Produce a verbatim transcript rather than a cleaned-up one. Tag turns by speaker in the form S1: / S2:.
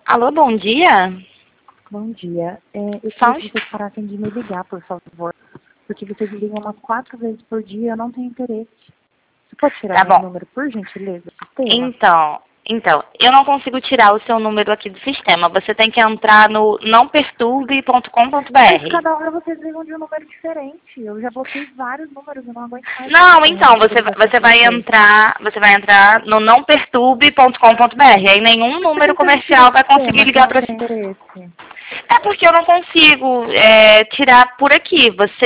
S1: Alô, bom dia?
S2: Bom dia. É, eu
S1: Só
S2: queria que vocês parassem de me ligar, por favor. Porque vocês ligam umas quatro vezes por dia e eu não tenho interesse. Você pode tirar
S1: Tá
S2: meu
S1: bom.
S2: número, por gentileza, do sistema?
S1: Então, então, eu não consigo tirar o seu número aqui do sistema. Você tem que entrar no não perturbe ponto com ponto
S2: Mas
S1: br.
S2: cada hora vocês ligam de um número diferente. Eu já bloqueei vários números, eu não aguento mais ficar
S1: Não, então,
S2: acompanhando essa
S1: você, vai-
S2: ligação
S1: você
S2: de
S1: vai
S2: vocês.
S1: entrar, você vai entrar no não perturbe ponto com ponto br. Aí nenhum
S2: Por que
S1: número
S2: você não tira
S1: comercial
S2: do
S1: vai conseguir
S2: sistema se eu
S1: ligar
S2: não
S1: para.
S2: tenho interesse?
S1: É porque eu não consigo é, tirar por aqui. Você